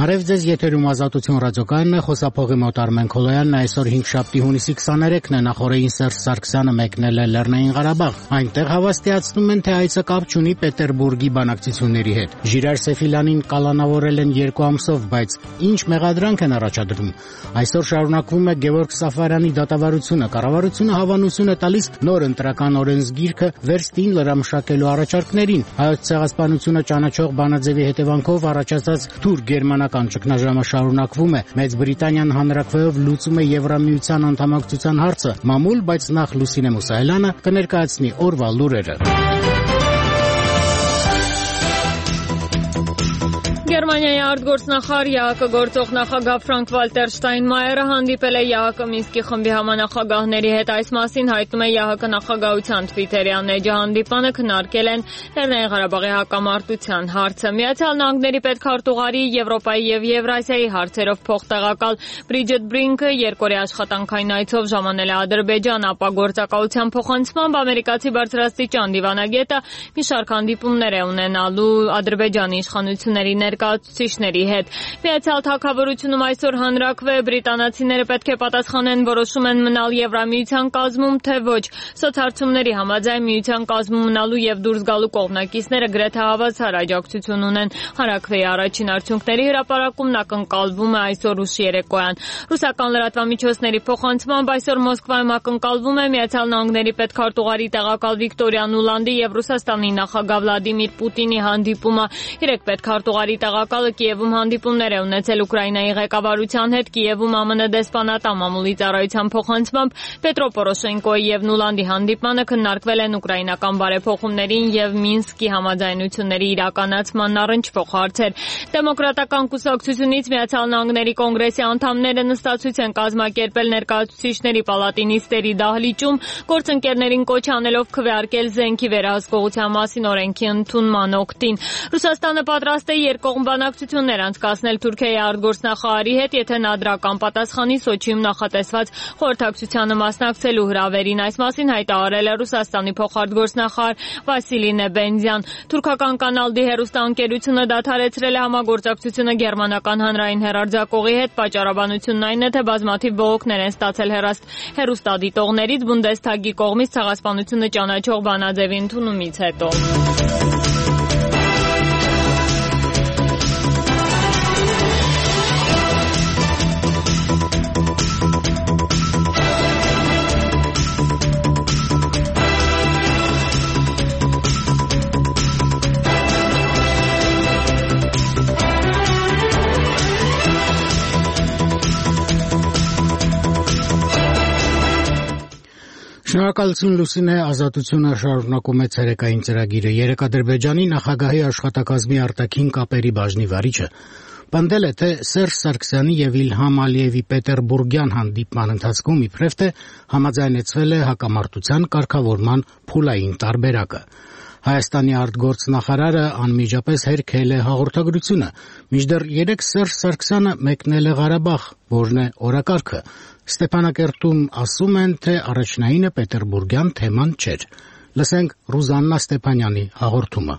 Բարև ձեզ, եթերում Ազատություն ռադիոկայանն է, խոսափողի մոտ Արմեն Քոլոյանն, այսօր 5-շաբթի հունիսի 23-ն է, նախորդին Սերժ Սարգսյանը մեկնել է Լեռնային Ղարաբաղ։ Այնտեղ հավաստիացնում են, թե այցը կապ չունի Պետերբուրգի բանակցությունների հետ։ Ժիրայր Սեֆիլյանին կալանավորել են 2 ամսով, բայց ինչ մեղադրանք են առաջադրում։ Այսօր շարունակվում է Գևորգ Սաֆարյանի դատավարությունը։ Կառավարությունը հավանություն է տալիս նոր ընտրական օրենսգիրքը վերստին լրամշակելու առաջարկներին։ Հայոց ցեղասպանությունը ճանաչող բանաձևի հետևանքով առաջացած թուրք-գերմանական ճգնաժամը շարունակվում է։ Մեծ Բրիտանիան հանրաքվեով լուծում է Եվրամիության անդամակցության հարցը։ Մամուլ, բայց նախ Լուսինե Մուսայելյանը կներկայացնի օրվա լուրերը։ Գերմանիայի արտգործնախարար ԵԱՀԿ գործող նախագահ Ֆրանկ Վալտեր Շտայնմայերը հանդիպել է ԵԱՀԿ Մինսկի խմբի համանախագահների հետ։ Այս մասին հայտնում է ԵԱՀԿ նախագահության Թվիտերյան էջը։ Հանդիպանը քննարկել են Լեռնային Ղարաբաղի հակամարտության հարցը։ Միացյալ Նահանգների պետքարտուղարի, Եվրոպայի եւ Եվրասիայի հարցերով փոխտեղակալ Բրիջետ Բրինքը երկօրյա աշխատանքային այցով ժամանել է Ադրբեջան, ապա գործակալության փոխանցմամբ ամերիկացի բարձրաստիճան դիվանագետը մի շարք հանդիպումներ է ունենալու Ադրբեջանի իշխանությունների ներկայացուցիչների հետ։ Միացյալ Թագավորությունում այսօր հանրաքվե բրիտանացիները պետք է պատասխանեն, որոշում են մնալ Եվրամիության կազմում, թե ոչ։ Սոցհարցումների համաձայն միության կազմում մնալու եւ դուրս գալու կողմնակիցները գրեթե հավասար աջակցություն ունեն։ Հանրաքվեի առաջին արդյունքների հրապարակումն ակնկալվում է այսօր ուշ երեկոյան։ Ռուսական լրատվամիջոցների փոխանցմամբ այսօր Մոսկվայում ակնկալվում է Միացյալ Նահանգների պետքարտուղարի տեղակալ Վիկտորիա Նուլանդի եւ Ռուսաստանի նախագահ Վլադիմիր Պուտինի հանդիպումը։ Երեք պետքարտուղարի տեղակալը Կիևում հանդիպումներ է ունեցել Ուկրաինայի ղեկավարության հետ։ Կիևում ԱՄՆ դեսպանատան մամուլի ծառայության փոխանցմամբ Պետրո Պորոշենկոյի եւ Նուլանդի հանդիպմանը քննարկվել են ուկրաինական բարեփոխումներին եւ Մինսկի համաձայնությունների իրականացման առնչվող հարցեր։ Դեմոկրատական կուսակցությունից Միացյալ Նահանգների կոնգրեսի անդամները նստածույց են կազմակերպել ներկայացուցիչների պալատի նիստերի դահլիճում, գործընկերներին կոչ անելով քվեարկել զենքի վերահսկողության մասին օրենքի ընդունման օգտին։ Ռուսաստանը պատրաստ է երկկողմ բանակցություններ անցկացնել Թուրքիայի արտգործնախարարի հետ, եթե նա դրական պատասխանի Սոչիում նախատեսված խորհրդակցությանը մասնակցելու հրավերին։ Այս մասին հայտարարել է Ռուսաստանի փոխարտգործնախարար Վասիլի Նեբենզյան։ Թուրքական Կանալ D հեռուստաընկերությունը դադարեցրել է համագործակցությունը գերմանական հանրային հեռարձակողի հետ։ Պատճառաբանությունն այն է, թե բազմաթիվ բողոքներ են ստացել հեռուստադիտողներից Բունդեսթագի կողմից ցեղասպանությունը ճանաչող բանաձևի ընդունումից հետո։ Շնորհակալություն Լուսինե, Ազատությունը շարունակում է ցերեկային ծրագիրը։ Երեկ Ադրբեջանի նախագահի աշխատակազմի արտաքին կապերի բաժնի վարիչը պնդել է, թե Սերժ Սարգսյանի եւ Իլհամ Ալիևի պետերբուրգյան հանդիպման ընթացքում իբրև թե համաձայնեցվել է հակամարտության կարգավորման փուլային տարբերակը։ Հայաստանի արտգործնախարարը անմիջապես հերքել է հաղորդագրությունը։ Մինչդեռ երեկ Սերժ Սարգսյանը մեկնել է Ղարաբաղ, որն է օրակարգը։ Ստեփանակերտում ասում են, թե առաջնայինը պետերբուրգյան թեման չէր։ Լսենք Ռուզաննա Ստեփանյանի հաղորդումը։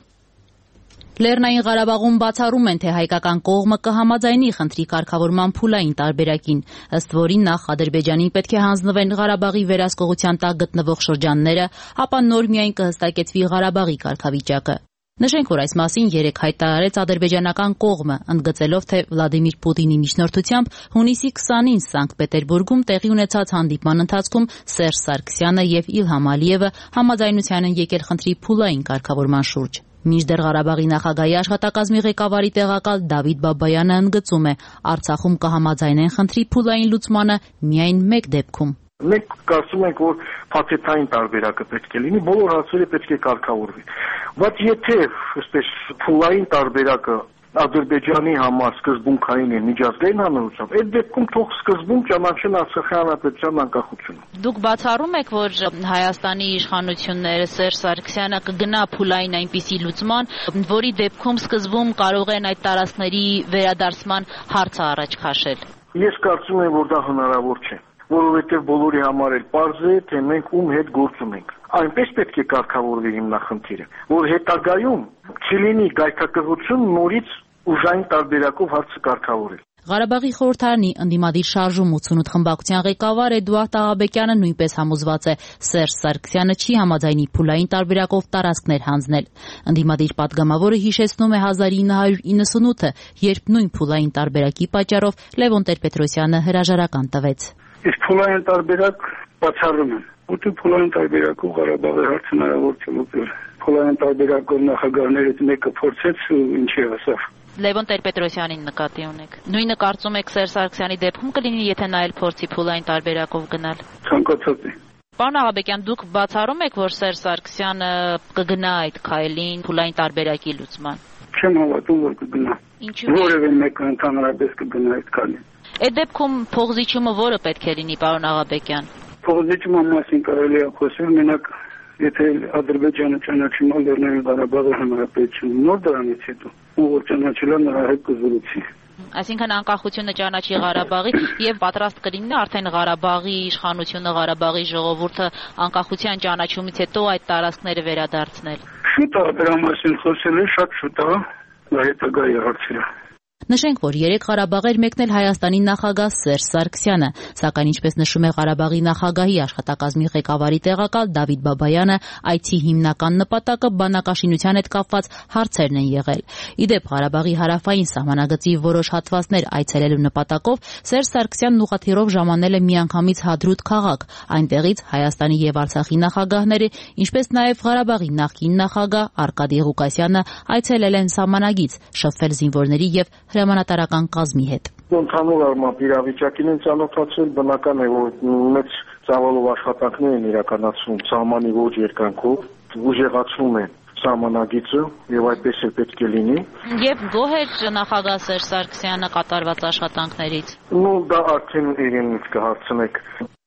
Լեռնային Ղարաբաղում բացառում են, թե հայկական կողմը կհամաձայնի խնդրի կարգավորման փուլային տարբերակին, ըստ որին նախ Ադրբեջանին պետք է հանձնվեն Ղարաբաղի վերահսկողության տակ գտնվող շրջանները, ապա նոր միայն կհստակեցվի Ղարաբաղի կարգավիճակը։ Նշենք, որ այս մասին երեկ հայտարարեց ադրբեջանական կողմը, ընդգծելով, թե Վլադիմիր Պուտինի միջնորդությամբ հունիսի 20-ին Սանկտ Պետերբուրգում տեղի ունեցած հանդիպման ընթացքում Սերժ Սարգսյանը եւ Իլհամ Ալիևը համաձայնության են եկել խնդրի փուլային կարգավորման շուրջ։ Մինչդեռ Ղարաբաղի նախագահի աշխատակազմի ղեկավարի տեղակալ Դավիթ Բաբայանը ընդգծում է, Արցախում կհամաձայնեն խնդրի փուլային լուծմանը միայն մեկ դեպքում։ Մենք կարծում ենք, որ փաթեթային տարբերակը պետք է լինի, բոլոր հարցերը պետք է կարգավորվի։ Բայց եթե այսպես փուլային տարբերակը Ադրբեջանի համար սկզբունքային է միջազգային հանրությամբ, այդ դեպքում թող սկզբում ճանաչեն Արցախի հանրապետության անկախությունը։ Դուք բացառում եք, որ Հայաստանի իշխանությունները Սերժ Սարգսյանը կգնա փուլային այնպիսի լուծման, որի դեպքում սկզբում կարող են այդ տարածքների վերադարձման հարցը առաջ քաշել։ Ես կարծում եմ, որ դա հնարավոր չէ, որովհետև բոլորի համար էլ պարզ է, թե մենք ում հետ գործ ունենք։ Այնպես պետք է կարգավորվի հիմնախնդիրը, որ հետագայում չլինի գայթակղություն նորից ուժային տարբերակով հարցը կարգավորել։ Ղարաբաղի խորհրդարանի ընդդիմադիր շարժում 88 խմբակցության ղեկավար Էդուարդ Աղաբեկյանը նույնպես համոզված է Սերժ Սարգսյանը չի համաձայնի փուլային տարբերակով տարածքներ հանձնել։ Ընդդիմադիր պատգամավորը հիշեցնում է 1998-ը, երբ նույն փուլային տարբերակի պատճառով Լևոն Տեր-Պետրոսյանը հրաժարական տվեց։ Իսկ փուլային տարբերակ բացառում են։ Ուտու փուլային տարբերակով Ղարաբաղի հարցը հնարավոր չէ լուծել։ Փուլային տարբերակով նախագահներից մեկը փորձեց ու ինչի հասավ։ Լևոն Տեր-Պետրոսյանին նկատի ունեք։ Նույնը կարծում եք Սերժ Սարգսյանի դեպքում կլինի, եթե նա էլ փորձի փուլային տարբերակով գնալ։ Ցանկացած է։ Պարոն Աղաբեկյան, դուք բացառում եք, որ Սերժ Սարգսյանը կգնա այդ քայլին փուլային տարբերակի լուծման։ Չեմ հավատում, որ կգնա։ Ինչու՞։ Որևէ մեկը ընդհանրապես կգնա այդ քայլին։ Այդ դեպքում փողզիչումը որը պետք է լինի, պարոն Աղաբեկյան։ Փողզիչումը մասին կարելի է խոսել, մենակ եթե Ադրբեջանը ճանաչի Լեռնային Ղարաբաղը հանրապետություն, նոր դրանից հետո ով ճանաչել է նրա հետ կզրուցի։ Այսինքն անկախությունը ճանաչի Ղարաբաղի եւ պատրաստ կլինի արդեն Ղարաբաղի իշխանությունը, Ղարաբաղի ժողովուրդը անկախության ճանաչումից հետո այդ տարածքները վերադարձնել։ Շուտ է դրա մասին խոսել է, շատ շուտ է, դա հետագայի հարցերը։ Նշենք, որ 3 Ղարաբաղ էր մեկնել Հայաստանի նախագահ Սերժ Սարգսյանը, սակայն ինչպես նշում է Ղարաբաղի նախագահի աշխատակազմի ղեկավարի տեղակալ Դավիթ Բաբայանը, այցի հիմնական նպատակը բանակաշինության հետ կապված հարցերն են եղել։ Իդեպ Ղարաբաղի հարավային սահմանագծի որոշ հատվածներ այցելելու նպատակով Սերժ Սարգսյանն ուղղաթիռով ժամանել է միանգամից Հադրութ քաղաք, այնտեղից Հայաստանի եւ Արցախի նախագահները, ինչպես նաեւ Ղարաբաղի նախկին նախագահ Արկադի Ղուկասյանը այցելել են սահմանագից, շփվել զինվորների եւ հրամանատարական կազմի հետ։ Ընդհանուր առմամբ իրավիճակին են ծանոթացել, բնական է, որ մեծ ծավալով աշխատանքներ են իրականացվում սահմանի ոչ երկայնքով, ուժեղացնում են սահմանագիծը եւ այդպես է պետք է լինի։ Եվ գոհ է նախագահ Սերժ Սարգսյանը կատարված աշխատանքներից։ Դա արդեն իրենից կհարցնեք։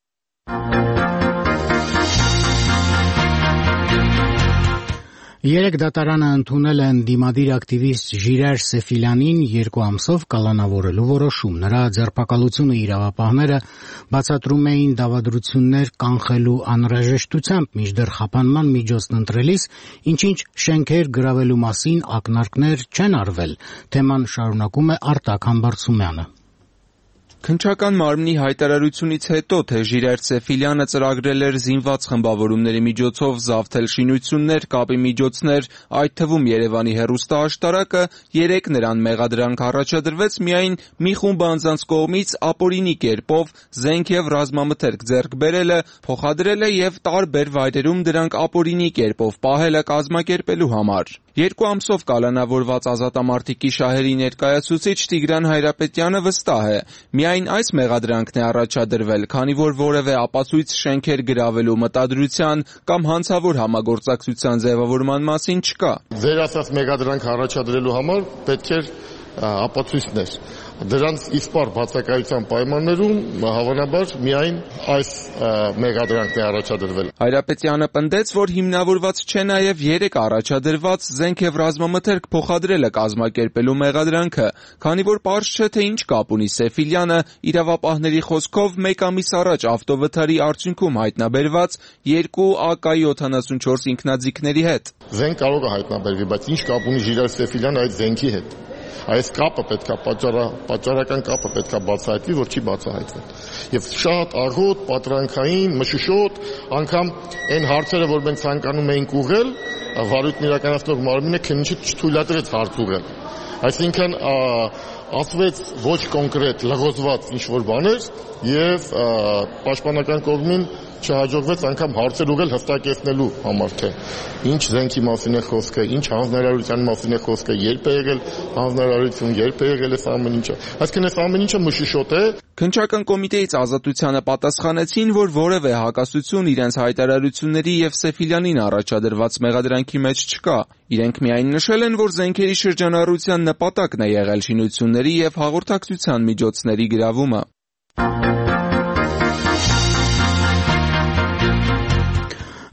Երեք դատարանը ընդունել է ընդդիմադիր ակտիվիստ Ժիրայր Սեֆիլյանին 2 ամսով կալանավորելու որոշում։ Նրա ձերբակալությունը իրավապահները բացատրում էին դավադրություններ կանխելու անհրաժեշտությամբ, մինչդեռ խափանման միջոցն ընտրելիս ինչ-ինչ շենքեր գրավելու մասին ակնարկներ չեն արվել։ Թեման շարունակում է Արտակ Համբարձումյանը։ Քննչական մարմնի հայտարարությունից հետո, թե Ժիրայր Սեֆիլյանը ծրագրել էր զինված խմբավորումների միջոցով զավթել շինություններ, կապի միջոցներ, այդ թվում Երևանի հեռուստաաշտարակը, 3 նրան մեղադրանք առաջադրվեց միայն մի խումբ անձանց կողմից ապօրինի կերպով զենք եւ ռազմամթերք ձեռք բերելը, փոխադրելը եւ տարբեր վայրերում դրանք ապօրինի կերպով պահելը կազմակերպելու համար։ 2 ամսով կալանավորված ազատամարտիկի շահերի ներկայացուցիչ Տիգրան Հայրապետյանը վստահ է, միայն այս մեղադրանքն է առաջադրվել, քանի որ որևէ ապացույց շենքեր գրավելու մտադրության կամ հանցավոր համագործակցության ձևավորման մասին չկա։ Ձեր ասած մեղադրանք առաջադրելու համար պետք էր ապացույցներ։ Դրանց իսպար բացակայության պայմաններում հավանաբար միայն այս մեղադրանքն է առաջադրվել։ Հայրապետյանը պնդեց, որ հիմնավորված չէ նաև 3 առաջադրված զենք եւ ռազմամթերք փոխադրելը կազմակերպելու մեղադրանքը, քանի որ պարզ չէ, թե ինչ կապ ունի Սեֆիլյանը իրավապահների խոսքով 1 ամիս առաջ ավտովթարի արդյունքում հայտնաբերված 2 AK-74 ինքնաձիգների հետ։ Զենք կարող է հայտնաբերվի, բայց ինչ կապ ունի Ժիրայր Սեֆիլյանը այդ զենքի հետ։ Այս կապը պետք է պատճառական կապը պետք է բացահայտվի, որ չի բացահայտվել։ Եվ շատ աղոտ, պատրանքային, մշուշոտ, անգամ այն հարցերը, որ մենք ցանկանում էինք ուղղել, վարույթն իրականացնող մարմինը քննիչը չթույլատրեց հարց ուղղել։ Այսինքն ասվեց ոչ կոնկրետ լղոզված ինչ-որ բաներ եւ պաշտպանական կողմին չհաջողվեց անգամ հարցեր ուղղել հստակեցնելու համար, թե ինչ զենքի մասին է խոսքը, ինչ հանձնարարության մասին է խոսքը, երբ է եղել հանձնարարություն, երբ է եղել այս ամեն ինչը։ Այսինքն այս ամեն ինչը մշուշոտ է։ Քննչական կոմիտեից Ազատությանը պատասխանեցին, որ որևէ հակասություն իրենց հայտարարությունների եւ Սեֆիլյանին առաջադրված մեղադրանքի մեջ չկա։ Իրենք միայն նշել են, որ զենքերի շրջանառության նպատակն է եղել շինությունների եւ հաղորդակցության միջոցների գրավումը։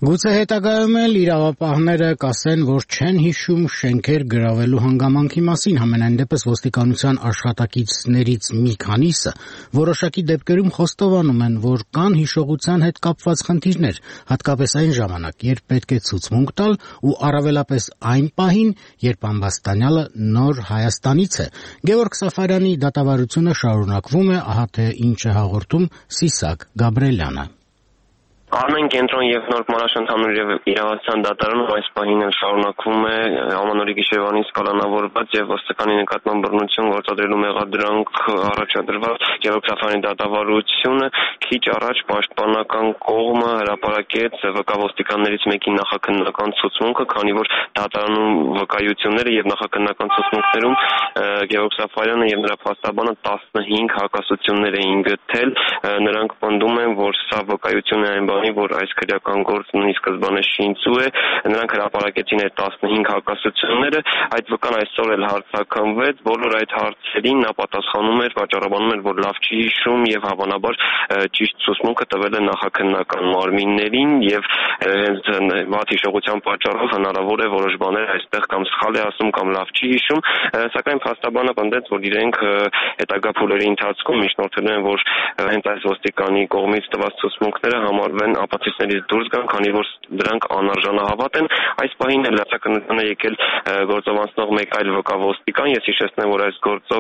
Գուցե հետագայում էլ իրավապահները կասեն, որ չեն հիշում շենքեր գրավելու հանգամանքի մասին, համենայն դեպս ոստիկանության աշխատակիցներից մի քանիսը որոշակի դեպքերում խոստովանում են, որ կան հիշողության հետ կապված խնդիրներ, հատկապես այն ժամանակ, երբ պետք է ցուցմունք տալ ու առավելապես այն պահին, երբ ամբաստանյալը նոր Հայաստանից է։ Գևորգ Սաֆարյանի դատավարությունը շարունակվում է, ահա թե ինչ է հաղորդում Սիսակ Գաբրելյանը։ Արմեն կենտրոն եւ Նոր Մարաշ ընդհանուր իրավասության դատարանում այս պահին շարունակվում է ամանորի գիշերվանից կալանավորված եւ ոստիկանի նկատմամբ բռնություն գործադրելու մեղադրանք առաջադրված Գևորգ Սաֆարյանի դատավարությունը քիչ առաջ պաշտպանական կողմը հրապարակեց ՎԿ ոստիկաններից մեկի նախաքննական ցուցմունքը, քանի որ դատարանում վկայությունները եւ նախաքննական ցուցմունքներում Գևորգ Սաֆարյանը եւ նրա փաստաբանը 15 հակասություններ էին գտել, նրանք պնդում են, որ սա վկայություն է այն որ այս քրեական գործն ի սկզբանե շինծու է, նրանք հրապարակեցին այդ 15 հակասությունները, այդ վկան այսօր էլ հարցաքննվեց, բոլոր այդ հարցերին նա պատասխանում էր, վաճառաբանում էր, որ լավ չի հիշում եւ հավանաբար ճիշտ ցուցմունքը տվել է նախաքննական մարմիններին եւ հենց վատ հիշողության պատճառով հնարավոր է որոշ բաներ այստեղ կամ սխալ է ասում կամ լավ չի հիշում, սակայն փաստաբանը պնդեց, որ իրենք հետագա փուլերի ընթացքում միջնորդել են, որ հենց այս ոստիկանի կողմից տված ցուցմունքները համարվեն ապացույցներից դուրս գան, քանի որ դրանք անարժանահավատ են։ Այս պահին էլ լրացակնության է եկել գործով անցնող մեկ այլ ՎԿ ոստիկան, ես հիշեցնեմ, որ այս գործով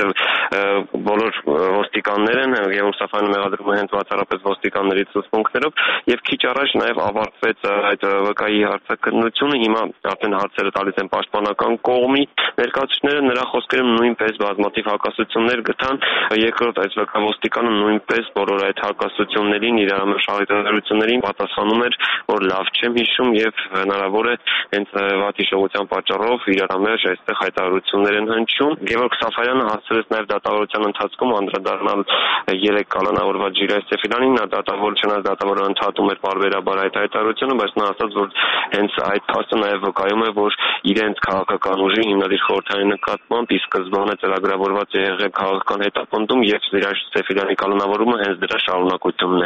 բոլոր ոստիկաններ են, Գևորգ Սաֆարյանը մեղադրում է հենց բացառապես ոստիկանների ցուցմունքներով եւ քիչ առաջ նաեւ ավարտվեց այդ ՎԿ-ի հարցաքննությունը, հիմա արդեն հարցերը տալիս են պաշտպանական կողմի ներկայացուցիչները, նրա խոսքերում նույնպես բազմաթիվ հակասություններ գտան, երկրորդ այս ՎԿ ոստիկանը նույնպես բոլոր այդ հակասություններին իր շահիդարություններին պատասխանում էր, որ լավ չեմ հիշում եւ հնարավոր է հենց վատ հիշողության պատճառով իրարամերժ այստեղ հայտարարություններ են հնչում։ Գևորգ Սաֆարյանը հասցրեց նաեւ դատավարության ընթացքում անդրադառնալ 3 կալանավորված Ժիրայր Սեֆիլյանին, նա դատավոր չնայած դատավորը ընդհատում էր պարբերաբար այդ հայտարարությունը, բայց նա ասաց, որ հենց այդ փաստը նաեւ վկայում է, որ իրենց քաղաքական ուժի հիմնադիր խորհրդանի նկատմամբ ի սկզբանե ծրագրավորված է եղել քաղաքական հետապնդում եւ Ժիրայր Սեֆիլյանի կալանավորումը հենց դրա շարունակությունն է։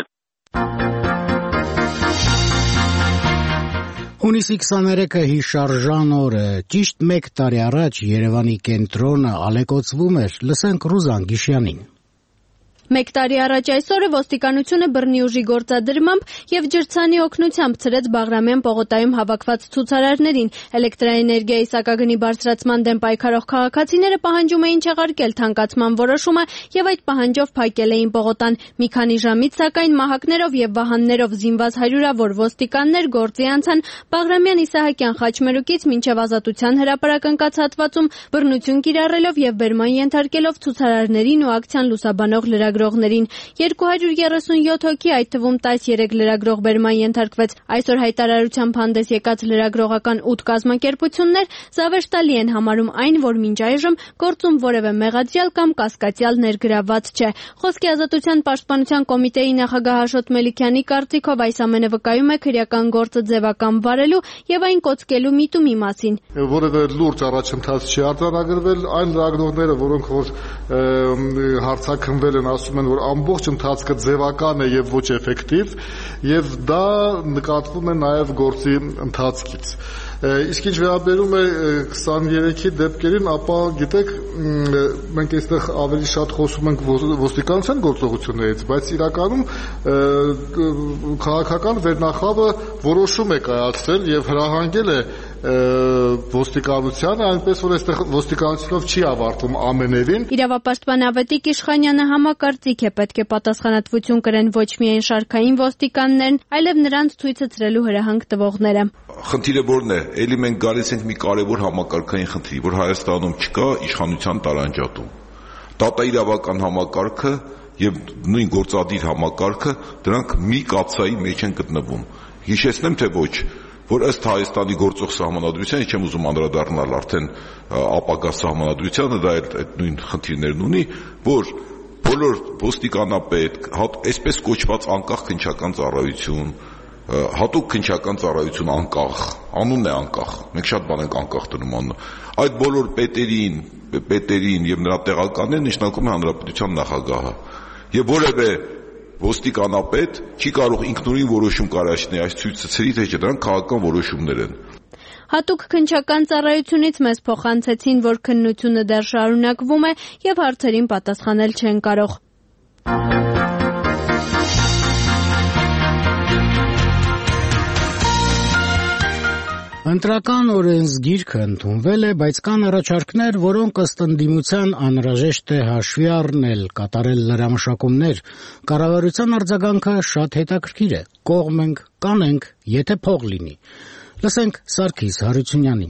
Հունիսի 23-ը հիշարժան օր է, ճիշտ 1 տարի առաջ Երևանի կենտրոնը ալեկոծվում էր, լսենք Ռուզան Գիշյանին։ 1 տարի առաջ այսօրը ոստիկանությունը բռնի ուժի գործադրմամբ եւ ջրցանի օգնությամբ ցրեց Բաղրամյան պողոտայում հավաքված ցուցարարներին։ Էլեկտրաէներգիայի սակագնի բարձրացման դեմ պայքարող քաղաքացիները պահանջում էին չեղարկել թանկացման որոշումը եւ այդ պահանջով փակել էին պողոտան։ Մի քանի ժամից սակայն մահակներով եւ վահաններով զինված հարյուրավոր ոստիկաններ գործի անցան Բաղրամյան Իսահակյան խաչմերուկից մինչեւ Ազատության հրապարակ ընկած հատվածում, բռնություն կիրառելով եւ բերման ենթարկելով ցուցարարներին ու ակցիան լուսաբանող լրագրողներին։ 237 հոգի, այդ թվում 13 լրագրող բերման ենթարկվեց։ Այսօր հայտարարությամբ հանդես եկած լրագրողական 8 կազմակերպություններ զավեշտալի են համարում այն, որ մինչ այժմ գործում որևէ մեղադրյալ կամ կասկածյալ ներգրավված չէ։ Խոսքի ազատության պաշտպանության կոմիտեի նախագահ Աշոտ Մելիքյանի կարծիքով այս ամենը վկայում է քրեական գործը ձևական վարելու եւ այն կոծկելու միտումի մասին։ Որևէ լուրջ առաջընթաց չի արձանագրվել, այն լրագրողները, որոնք որ հարցաքննվել են, ասում են, որ ամբողջ ընթացքը ձևական է եւ ոչ էֆեկտիվ, եւ դա նկատվում է նաեւ գործի ընթացքից։ Իսկ ինչ վերաբերում է 23-ի դեպքերին, ապա գիտեք, մենք այստեղ ավելի շատ խոսում ենք ոստիկանության գործողություններից, բայց իրականում քաղաքական վերնախավը որոշում է կայացրել եւ հրահանգել է ոստիկանությանը, այնպես որ այստեղ ոստիկանությունով չի ավարտվում ամենևին։ Իրավապաշտպան Ավետիք Իշխանյանը համակարծիք է, պետք է պատասխանատվություն կրեն ոչ միայն շարքային ոստիկաններն, այլև նրանց ցույցը ցրելու հրահանգ տվողները։ Խնդիրը որն է, ելի մենք գալիս ենք մի կարևոր համակարգային խնդրի, որ Հայաստանում չկա իշխանության տարանջատում։ Դատաիրավական համակարգը եւ նույն գործադիր համակարգը, դրանք մի կաթսայի մեջ են գտնվում։ Հիշեցնեմ թե ոչ, որ ըստ Հայաստանի գործող սահմանադրության, չեմ ուզում անդրադառնալ արդեն ապագա սահմանադրությանը, դա այդ նույն խնդիրներն ունի, որ բոլոր ոստիկանապետ, այսպես կոչված անկախ քննչական ծառայություն, հատուկ քննչական ծառայություն անկախ, անունն է անկախ, մենք շատ բան ենք անկախ դնում անունը, այդ բոլոր պետերին եւ նրա տեղականներին նշանակում է հանրապետության նախագահը եւ որևէ ոստիկանապետ չի կարող ինքնուրույն որոշում կայացնել, այս ցույց ցցրի, թե դրանք քաղաքական որոշումներ են։ Հատուկ քննչական ծառայությունից մեզ փոխանցեցին, որ քննությունը դեռ շարունակվում է եւ հարցերին պատասխանել չեն կարող։ Ընտրական օրենսգիրքը ընդունվել է, բայց կան առաջարկներ, որոնք ըստ ընդդիմության անհրաժեշտ է հաշվի առնել, կատարել լրամշակումներ։ Կառավարության արձագանքը շատ հետաքրքիր է։ Կողմ ենք, կանենք, եթե փող լինի։ Լսենք Սարգիս Հարությունյանին։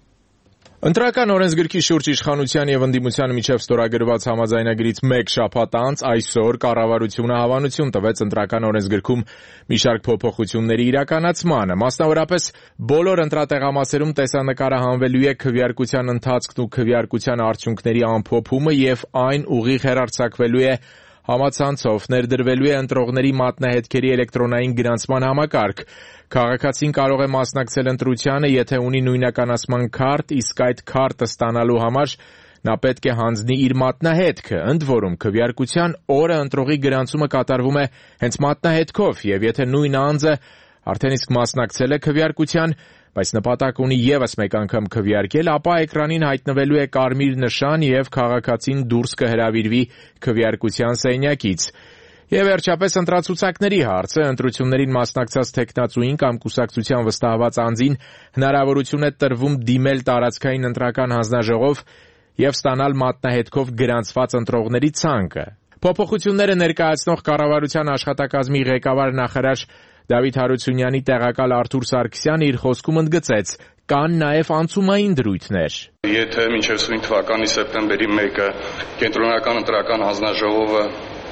Ընտրական օրենսգրքի շուրջ իշխանության եւ ընդդիմության միջև ստորագրված համաձայնագրից մեկ շաբաթ անց այսօր կառավարությունը հավանություն տվեց ընտրական օրենսգրքում մի շարք փոփոխությունների իրականացմանը։ Մասնավորապես բոլոր ընտրատեղամասերում տեսանկարը հանվելու է քվեարկության ընթացքն ու քվեարկության արդյունքների ամփոփումը եւ այն ուղիղ հեռարձակվելու է համացանցով, ներդրվելու է ընտրողների մատնահետքերի էլեկտրոնային գրանցման համակարգ։ Քաղաքացին կարող է մասնակցել ընտրությանը, եթե ունի նույնականացման քարտ, իսկ այդ քարտը ստանալու համար նա պետք է հանձնի իր մատնահետքը, ընդ որում քվեարկության օրը ընտրողի գրանցումը կատարվում է հենց մատնահետքով, եւ եթե նույն անձը արդեն իսկ մասնակցել է քվեարկության, բայց նպատակ ունի եւս մեկ անգամ քվեարկել, ապա էկրանին հայտնվելու է կարմիր նշան եւ քաղաքացին դուրս կհրավիրվի քվեարկության սենյակից։ Եվ վերջապես ընտրացուցակների հարցը, ընտրություններին մասնակցած թեկնածուին կամ կուսակցության վստահված անձին հնարավորություն է տրվում դիմել տարածքային ընտրական հանձնաժողով եւ ստանալ մատնահետքով գրանցված ընտրողների ցանկը։ Փոփոխությունները ներկայացնող կառավարության աշխատակազմի ղեկավար նախարար Դավիթ Հարությունյանի տեղակալ Արթուր Սարգսյանը իր խոսքում ընդգծեց, կան նաև անցումային դրույթներ։ Եթե մինչև սույն թվականի սեպտեմբերի 1-ը կենտրոնական ընտրական հանձնաժողովը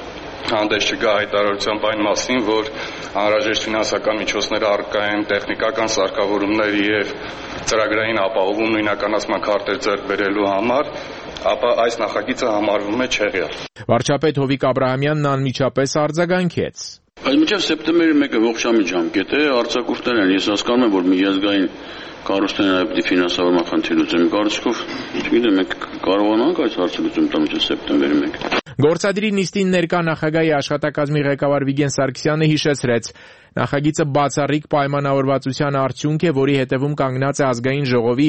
հանդես չգա հայտարարությամբ այն մասին, որ անհրաժեշտ ֆինանսական միջոցներ առկա են տեխնիկական սարքավորումներ եւ ծրագրային ապահովում նույնականացման քարտեր ձեռք բերելու համար, ապա այս նախագիծը համարվում է չեղյալ։ Վարչապետ Հովիկ Աբրահամյանն անմիջապես արձագանքեց։ Բայց մինչև սեպտեմբերի 1-ը ողջամիտ ժամկետ է, արձակուրդներ են, ես հասկանում եմ, որ միջազգային կառույցները նաև պիտի ֆինանսավորման խնդիր լուծեն, կարծիքով, չգիտեմ, մենք կարողանանք այս հարցը լուծում տալ մինչև սեպտեմբերի 1-ը։ Գործադիրի նիստին ներկա նախագահի աշխատակազմի ղեկավար Վիգեն Սարգսյանը հիշեցրեց, նախագիծը բացառիկ պայմանավորվածության արդյունք է, որի հետևում կանգնած է ազգային ժողովի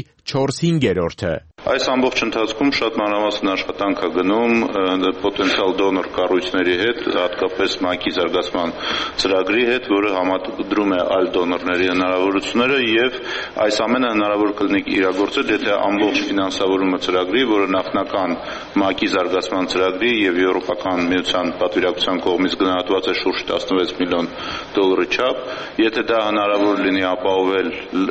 4/5-ը։ Այս ամբողջ ընթացքում շատ մանրամասն աշխատանք է գնում պոտենցիալ դոնոր կառույցների հետ, հատկապես ՄԱԿ-ի զարգացման ծրագրի հետ, որը համադրում է այլ դոնորների հնարավորությունները եւ այս ամենը հնարավոր կլինի իրագործել, եթե ամբողջ ֆինանսավորումը ծրագրի, որը նախնական ՄԱԿ-ի զարգացման ծրագրի եւ Եվրոպական միության պատվիրակության կողմից գնահատված է շուրջ 16 միլիոն դոլարի չափ, եթե դա հնարավոր լինի ապահովել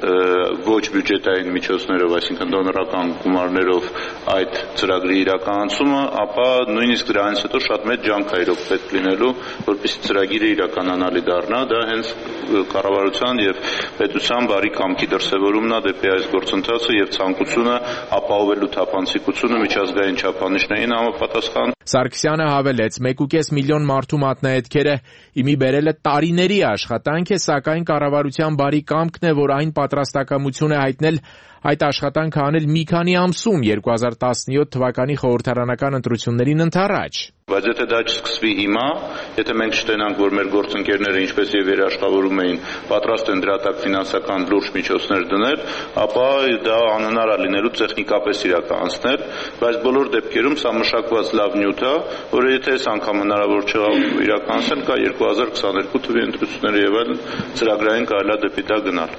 ոչ բյուջետային միջոցներով, այսինքն դոնորական գումարներով այդ ծրագրի իրականացումը, ապա նույնիսկ դրանից հետո շատ մեծ ջանք է իրոք պետք լինելու, որպեսզի ծրագիրը իրականանալի դառնա, դա հենց կառավարության եւ պետության բարի կամքի դրսեւորումն է դեպի այս գործընթացը եւ ցանկությունը ապահովելու թափանցիկությունը միջազգային չափանիշներին համապատասխան։ Սարգսյանը հավելեց, 1.5 միլիոն մարդու մատնահետքերը իմի բերելը տարիների աշխատանք է, սակայն կառավարության բարի կամքն է, որ այն պատրաստակամություն է հայտնել այդ աշխատանքը անել մի քանի ամսում 2017 թվականի խորհրդարանական ընտրություններին ընդառաջ։ Բայց եթե դա չսկսվի հիմա, եթե մենք չտենանք, որ մեր գործընկերները ինչպես եւ երաշխավորում էին, պատրաստ են դրա տակ ֆինանսական լուրջ միջոցներ դնել, ապա դա անհնար է լինելու տեխնիկապես իրականացնել, բայց բոլոր դեպքերում սա մշակված լավ նյութ է, որը եթե այս անգամ հնարավոր չէ իրականացնել, կա 2022 թվականի ընտրությունները եւ այլն, ծրագրային կարելի է դեպի դա գնալ։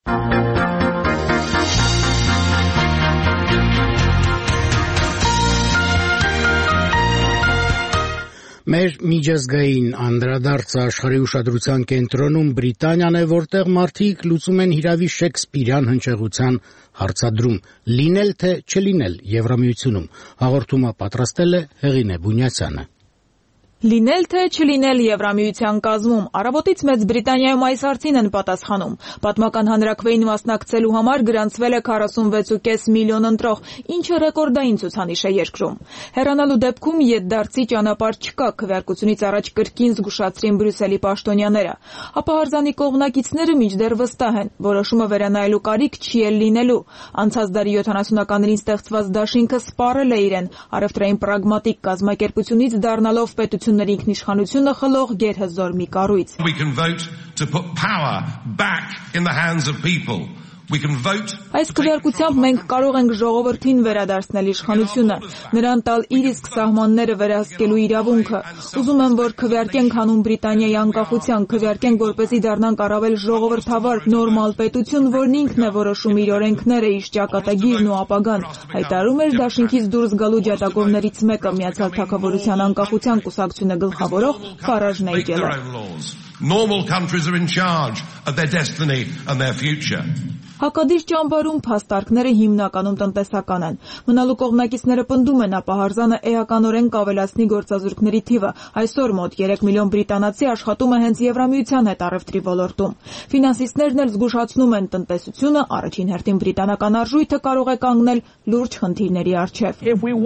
Մեր միջազգային անդրադարձը աշխարհի ուշադրության կենտրոնում Բրիտանիան է, որտեղ մարդիկ լուծում են հիրավի շեքսպիրյան հնչեղության հարցադրում՝ լինել թե չլինել Եվրամիությունում։ Հաղորդումը պատրաստել է Հեղինե Բունյացյանը։ Լինել թե չլինել Եվրամիության կազմում, Առավոտից Մեծ Բրիտանիայում այս հարցին են պատասխանում։ Պատմական հանրաքվեին մասնակցելու համար գրանցվել է 46.5 միլիոն ընտրող, ինչը ռեկորդային ցուցանիշ է երկրում։ Հեռանալու դեպքում ետդարձի ճանապարհ չկա, քվեարկությունից առաջ կրկին զգուշացրին Բրյուսելի պաշտոնյաները։ Ապա հարզանի կողմնակիցները մինչդեռ վստահ են, որոշումը վերանայելու կարիք չի էլ լինելու։ Անցած դարի 70-ականներին ստեղծված դաշինքը սպառել է իրեն, առևտրային պրագմատիկ կազմակերպությունից դառնալով պետության պետությունների ինքնիշխանությունը խլող գերհզոր մի կառույց։ We can vote to put power back in the hands of people. Այս քվեարկությամբ մենք կարող ենք ժողովրդին վերադարձնել իշխանությունը, նրան տալ իր իսկ սահմանները վերահսկելու իրավունքը։ Ուզում եմ, որ քվեարկենք հանուն Բրիտանիայի անկախության, քվեարկենք, որպեսզի դառնանք առավել ժողովրդավար, նորմալ պետություն, որն ինքն է որոշում իր օրենքները, իր ճակատագիրն ու ապագան, հայտարարում էր դաշինքից դուրս գալու ջատագովներից մեկը Միացյալ Թագավորության անկախության կուսակցությունը գլխավորող Ֆարաժ Նայջելը։ Normal countries are in charge of their destiny and their future. Հակադիր ճամբարում փաստարկները հիմնականում տնտեսական են։ Մնալու կողմնակիցները պնդում են, ապահարզանը էականորեն կավելացնի գործազուրկների թիվը։ Այսօր մոտ 3 միլիոն բրիտանացի աշխատում է հենց Եվրամիության հետ առևտրի ոլորտում։ Ֆինանսիստներն էլ զգուշացնում են, տնտեսությունը առաջին հերթին բրիտանական արժույթը կարող է կանգնել լուրջ խնդիրների առջև։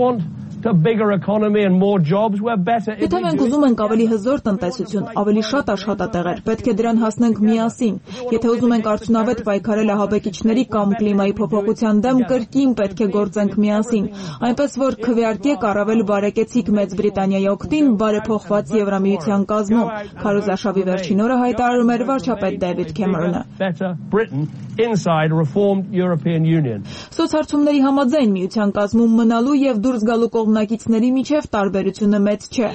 Եթե մենք ուզում ենք ավելի հզոր տնտեսություն, ավելի շատ աշխատատեղեր, պետք է դրան հասնենք միասին։ Եթե ուզում ենք արդյունավետ պայքարել ահաբեկիչների կամ կլիմայի փոփոխության դեմ, կրկին պետք է գործենք միասին, այնպես որ քվեարկեք առավել բարեկեցիկ Մեծ Բրիտանիայի օգտին բարեփոխված Եվրամիության կազմում, քարոզարշավի վերջին օրը հայտարարում էր վարչապետ Դեվիդ Քեմերոնը։ Սոցհարցումների համաձայն միության կազմում մնալու եւ դուրս գալու կողմնակիցների միջև տարբերությունը մեծ չէ։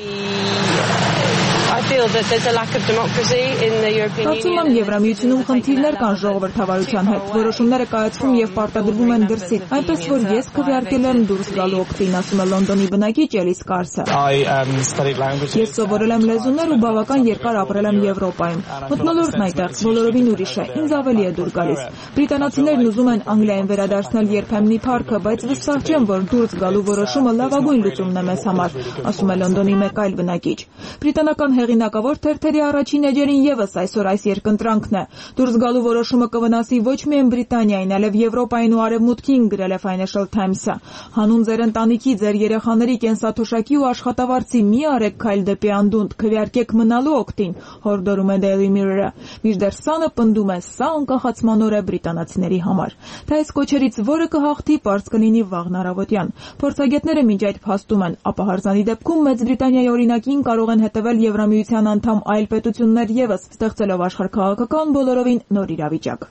Կարծում եմ Եվրամիությունում խնդիրներ կան ժողովրդավարության հետ, որոշումները կայացվում եւ պարտադրվում են դրսից, այնպես որ ես քվեարկել եմ դուրս գալու օգտին, ասում է Լոնդոնի բնակիչ Էլիս Կարսը։ Ես սովորել եմ լեզուներ ու բավական երկար ապրել եմ Եվրոպայում։ Մթնոլորտն այդտեղ բոլորովին ուրիշ է, ինձ ավելի է դուր գալիս։ Բրիտանացիներն ուզում են Անգլիային վերադարձնել երբեմնի փառքը, բայց վստահ չեմ, որ դուրս գալու որոշումը լավագույն լուծումն է մեզ համար, ասում է Լոնդոնի մեկ այլ բնակիչ։ Բրիտանական հեղինակավոր թերթերի առաջին էջերին եւս այսօր այս երկընտրանքն է։ Դուրս գալու որոշումը կվնասի ոչ միայն Բրիտանիային, այլև Եվրոպային ու Արևմուտքին, գրել է Financial Times-ը։ Հանուն ձեր ընտանիքի, ձեր երեխաների կենսաթոշակի ու աշխատավարձի մի արեք քայլ դեպի անդունդ, քվեարկեք մնալու օգտին, հորդորում է Daily Mirror-ը։ Մինչդեռ Sun-ը պնդում է, սա անկախացման օր է բրիտանացիների համար։ Թե այս կոչերից որը կհաղթի, պարզ կլինի վաղն առավոտյան։ Փորձագետները մինչ այդ փաստում են, ապահարզանի դեպքում Մեծ Բրիտանիայի օրինակին կարող են հետևել Եվրամիության անդամ այլ պետություններ եւս, ստեղծելով աշխարհքաղաքական բոլորովին նոր իրավիճակ։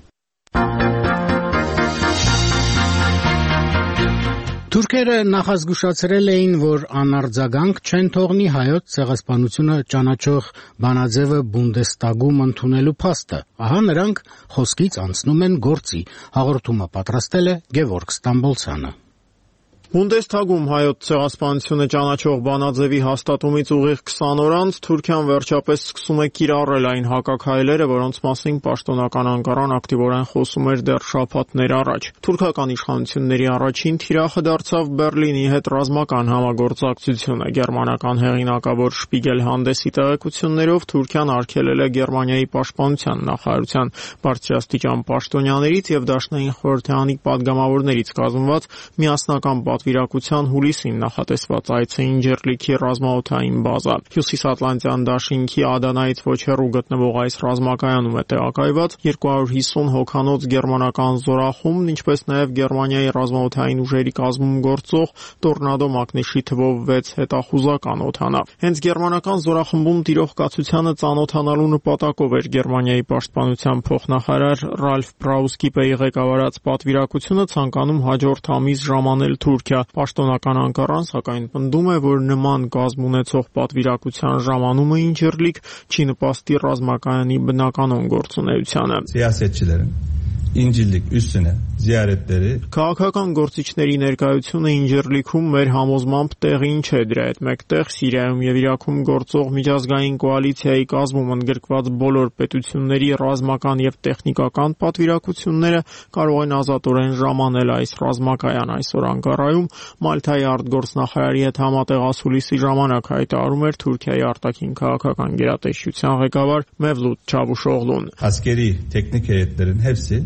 Թուրքերը նախազգուշացրել էին, որ անարձագանք չեն թողնի հայոց ցեղասպանությունը ճանաչող բանաձևը Բունդեստագում ընդունելու փաստը։ Ահա նրանք խոսքից անցնում են գործի։ Հաղորդումը պատրաստել է Գևորգ Ստամբոլցյանը։ Բունդեստագում հայոց ցեղասպանությունը ճանաչող բանաձևի հաստատումից ուղիղ 20 օր անց Թուրքիան վերջապես սկսում է կիրառել այն հակաքայլերը, որոնց մասին պաշտոնական Անկարան ակտիվորեն խոսում էր դեռ շաբաթներ առաջ։ Թուրքական իշխանությունների առաջին թիրախը դարձավ Բերլինի հետ ռազմական համագործակցությունը։ Գերմանական հեղինակավոր Շպիգել հանդեսի տեղեկություններով Թուրքիան արգելել է Գերմանիայի պաշտպանության նախարարության բարձրաստիճան պաշտոնյաներից եւ Դաշնային խորհրդանի падգամավորներից կազմված միասնական պատվիրակության հուլիսին նախատեսված այցը Ինջերլիքի ռազմաօդային բազա։ Հյուսիսատլանտյան դաշինքի Ադանայից ոչ հեռու գտնվող այս ռազմակայանում է տեղակայված 250 հոգանոց գերմանական զորախումբն, ինչպես նաև Գերմանիայի ռազմաօդային ուժերի կազմում գործող Տորնադո մակնիշի թվով 6 հետախուզական օդանավ։ Հենց գերմանական զորախմբում տիրող կացությանը ծանոթանալու նպատակով էր Գերմանիայի պաշտպանության փոխնախարար Ռալֆ Բրաուսկիպեի ղեկավարած պատվիրակությունը ցանկանում հաջորդ ամիս ժամանել Թուրքիա։ Պաշտոնական Անկարան սակայն պնդում է, որ նման կազմ ունեցող պատվիրակության ժամանումը Ինջերլիք չի նպաստի ռազմակայանի բնականոն գործունեությանը։ İncirlik üstüne ziyaretleri Քաղաքական գործիչների ներկայությունը Ինջերլիքում մեր համոզմամբ տեղին չէ, դրա հետ մեկտեղ Սիրիայում եւ Իրաքում գործող միջազգային կոալիցիայի կազմում ընդգրկված բոլոր պետությունների ռազմական եւ տեխնիկական պատվիրակությունները կարող են ազատորեն ժամանել այս ռազմակայան։ Այսօր Անկարայում Մալթայի արտգործնախարարի հետ համատեղ ասուլիսի ժամանակ հայտարարում էր Թուրքիայի արտաքին քաղաքական գերատեսչության ղեկավար Մևլութ Չավուշօղլուն։ Askeri teknik heyetlerin hepsi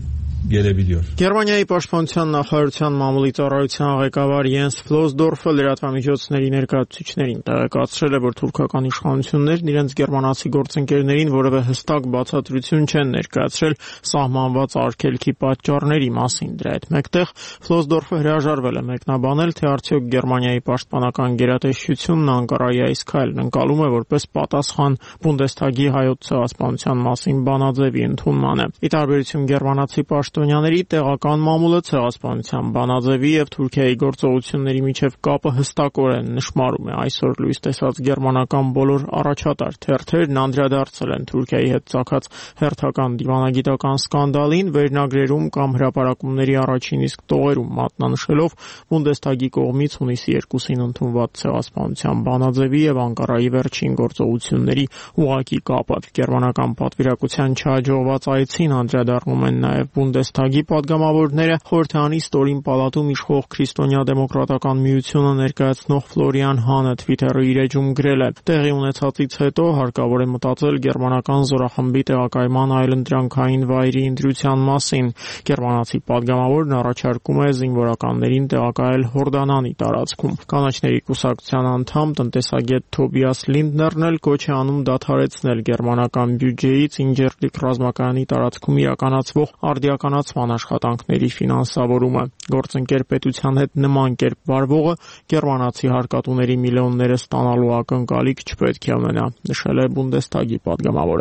gelebiliyor. Գերմանիայի պաշտպանության նախարարության մամուլի ծառայության ղեկավար Յենս Ֆլոսդորֆը լրատվամիջոցների ներկայացուցիչներին տեղեկացրել է, որ թուրքական իշխանություններն իրենց գերմանացի գործընկերներին որևէ հստակ բացատրություն չեն ներկայացրել սահմանված արգելքի պատճառների մասին։ Դրա հետ մեկտեղ Ֆլոսդորֆը հրաժարվել է մեկնաբանել, թե արդյոք Գերմանիայի պաշտպանական գերատեսչությունն Անկարայի այս քայլն ընկալում է որպես պատասխան Բունդեսթագի հայոց ցեղասպանության մասին բանաձևի ընդունմանը։ Ի տարբերություն գերմանացի պաշտոնյաների, տեղական մամուլը ցեղասպանության բանաձևի եւ Թուրքիայի գործողությունների միջև կապը հստակորեն նշмарում է։ Այսօր լույս տեսած գերմանական բոլոր առաջատար թերթերն անդրադարձել են Թուրքիայի հետ ցակած հերթական դիվանագիտական սկանդալին, վերնագրերում կամ հրապարակումների առաջին իսկ տողերում մատնանշելով Բունդեսթագի կողմից հունիսի 2-ին ընդունված ցեղասպանության բանաձևի եւ Անկարայի վերջին գործողությունների ուղղակի կապը։ Գերմանական պատվիրակության չհաջողված այցին անդրադառնում են նաեւ Բունդեսթագի падգամավորները, խորհրդանի ստորին պալատում իշխող քրիստոնյա դեմոկրատական միությունը ներկայացնող Ֆլորիան Հանը Twitter-ի իր էջում գրել է. տեղի ունեցածից հետո հարկավոր է մտածել գերմանական զորախմբի տեղակայման այլընտրանքային վայրի ընտրության մասին։ Գերմանացի падգամավորն առաջարկում է զինվորականներին տեղակայել Հորդանանի տարածքում։ Կանաչների կուսակցության անդամ տնտեսագետ Թոբիաս Լինդներն էլ կոչ է անում դադարեցնել գերմանական բյուջեից Ինջերլիկ ռազմակայանի տարածքում իրականացվող արդիականացման աշխատանքների ֆինանսավորումը։ Գործընկեր պետության հետ նման կերպ վարվողը գերմանացի հարկատուների միլիոնները ստանալու ակնկալիք չպետք է ունենա, նշել է Բունդեսթագի падգամավորը։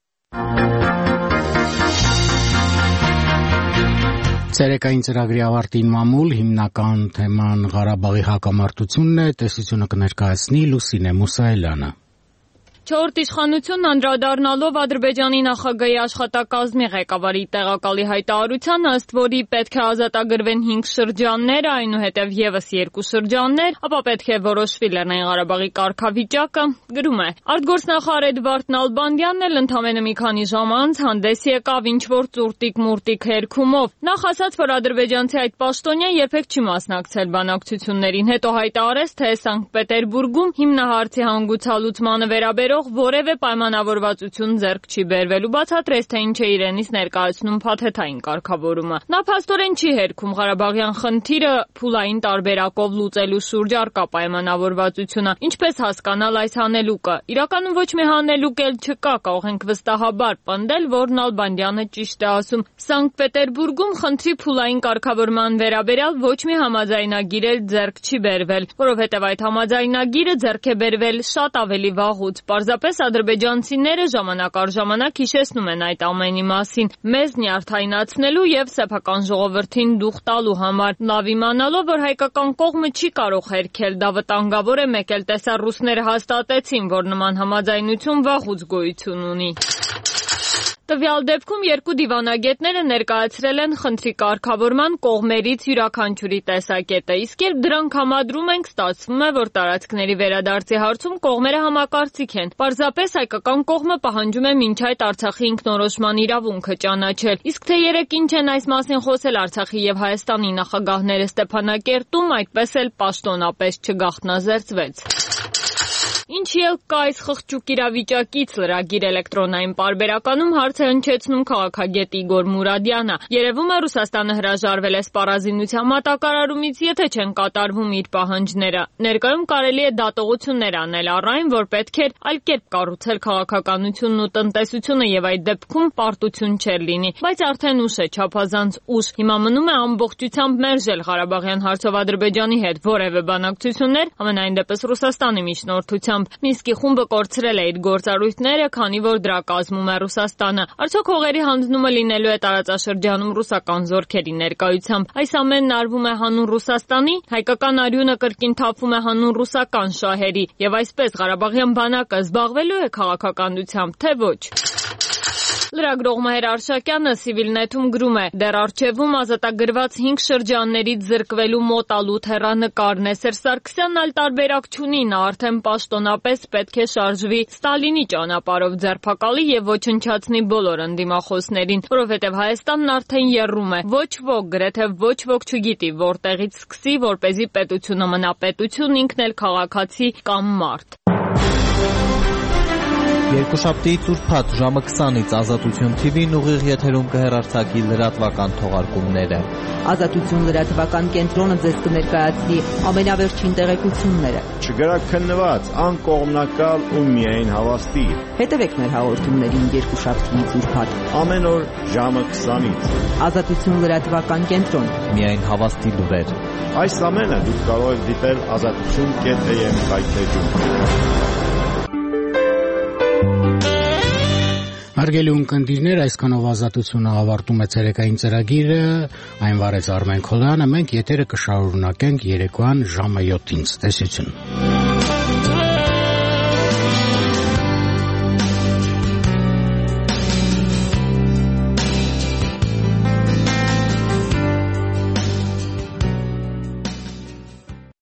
Ցերեկային ծրագրի ավարտին մամուլ հիմնական թեման Ղարաբաղի հակամարտությունն է, տեսությունը կներկայացնի Լուսինե Մուսայելյանը։ Չորրորդ իշխանությունն անդրադառնալով Ադրբեջանի նախագահի աշխատակազմի ղեկավարի տեղակալի հայտարարությանը, ըստ որի պետք է ազատագրվեն 5 շրջաններ, այնուհետև եւս 2 շրջաններ, ապա պետք է որոշվի Լեռնային Ղարաբաղի կարգավիճակը, գրում է. Արտգործնախարար Էդվարդ Նալբանդյանն էլ ընդամենը մի քանի ժամ անց հանդես եկավ ինչ-որ ծուրտիկ-մուրտիկ հերքումով։ Նախ ասաց, որ ադրբեջանցի այդ պաշտոնյան երբեք չի մասնակցել բանակցություններին, հետո հայտարարեց, թե Սանկտ Պետերբուրգում հիմնահարցի հանգուցալուծմանը վերաբերող որևէ պայմանավորվածություն ձեռք չի բերվելու, բացատրեց, թե ինչ է իրենից ներկայացնում փաթեթային կարգավորումը։ Նա փաստորեն չի հերքում Ղարաբաղյան խնդիրը փուլային տարբերակով լուծելու շուրջ առկա պայմանավորվածությունը։ Ինչպես հասկանալ այս հանելուկը։ Իրականում ոչ մի հանելուկ էլ չկա, կարող ենք վստահաբար պնդել, որ Նալբանդյանը ճիշտ է ասում։ Սանկտ Պետերբուրգում խնդրի փուլային կարգավորման վերաբերյալ ոչ մի համաձայնագիր էլ ձեռք չի բերվել, որովհետև այդ համաձայնագիրը ձեռք է բերվել շատ ավելի վաղուց։ Պարզապես ադրբեջանցիները ժամանակ առ ժամանակ հիշեցնում են այդ ամենի մասին, մեզ նյարդայնացնելու եւ սեփական ժողովրդին դուխ տալու համար, լավ իմանալով, որ հայկական կողմը չի կարող հերքել, դա վտանգավոր է, մեկ էլ տեսա ռուսները հաստատեցին, որ նման համաձայնություն վաղուց գոյություն ունի։ Տվյալ դեպքում երկու դիվանագետները ներկայացրել են խնդրի կարգավորման կողմերից յուրաքանչյուրի տեսակետը, իսկ երբ դրանք համադրում ենք, ստացվում է, որ տարածքների վերադարձի հարցում կողմերը համակարծիք են։ Պարզապես հայկական կողմը պահանջում է մինչ այդ Արցախի ինքնորոշման իրավունքը ճանաչել, իսկ թե երեկ ինչ են այս մասին խոսել Արցախի եւ Հայաստանի նախագահները Ստեփանակերտում, այդպես էլ պաշտոնապես չգաղտնազերծվեց։ Ինչ ելք կա այս խղճուկ իրավիճակից լրագիր էլեկտրոնային պարբերականում հարց է հնչեցնում քաղաքագետ Իգոր Մուրադյանը։ Երևում է Ռուսաստանը հրաժարվել է սպառազինության մատակարարումից, եթե չեն կատարվում իր պահանջները։ Ներկայում կարելի է դատողություններ անել առ այն, որ պետք էր այլ կերպ կառուցել քաղաքականությունն ու տնտեսությունը եւ այդ դեպքում պարտություն չէր լինի, բայց արդեն ուշ է, չափազանց ուշ։ Հիմա մնում է ամբողջությամբ մերժել Ղարաբաղյան հարցով Ադրբեջանի հետ որևէ բանակցություններ, ամենայն դեպս Ռուսաստանի միջնորդությամբ։ Մինսկի խումբը կորցրել է իր գործառույթները, քանի որ դրա կազմում է Ռուսաստանը։ Արդյոք հողերի հանձնումը լինելու է տարածաշրջանում ռուսական զորքերի ներկայությամբ։ Այս ամենն արվում է հանուն Ռուսաստանի, հայկական արյունը կրկին թափվում է հանուն ռուսական շահերի, եւ այսպես Ղարաբաղյան բանակը զբաղվելու է քաղաքականությամբ, թե ոչ։ Լրագրող Մհեր Արշակյանը Civilnet-ում գրում է. դեռ առջևում ազատագրված 5 շրջաններից զրկվելու մոտալուտ հեռանկարն է։ Սերժ Սարգսյանն այլ տարբերակ չունի, նա արդեն պաշտոնապես պետք է շարժվի Ստալինի ճանապարհով, ձերբակալի եւ ոչնչացնի բոլոր ընդդիմախոսներին, որովհետեւ Հայաստանն արդեն եռում է։ Ոչ ոք, գրեթե ոչ ոք չգիտի որտեղից սկսի, որպեսզի պետությունը մնա պետություն, ինքն էլ քաղաքացի կամ մարդ։ Երկուշաբթի ծուրփաթ ժամը 20-ից Ազատություն TV-ն ուղիղ եթերում կհեռարձակի լրատվական թողարկումները։ Ազատություն լրատվական կենտրոնը ձեզ կներկայացնի ամենավերջին տեղեկությունները։ Չգրաքննված, անկողմնակալ ու միայն հավաստի։ Հետևեք մեր հաղորդումներին երկուշաբթի ծուրփաթ ամեն օր ժամը 20-ից։ Ազատություն լրատվական կենտրոն։ Միայն հավաստի լուրեր։ Այս ամենը դուք կարող եք դիտել azatutun.am վայթեջում։ Հարգելի ունկնդիրներ, այսքանով Ազատությունը ավարտում է ցերեկային ծրագիրը, այն վարեց Արմեն Քոլյանը, մենք եթերը կշարունակենք երեկոյան ժամը 7-ից։ Տեսություն։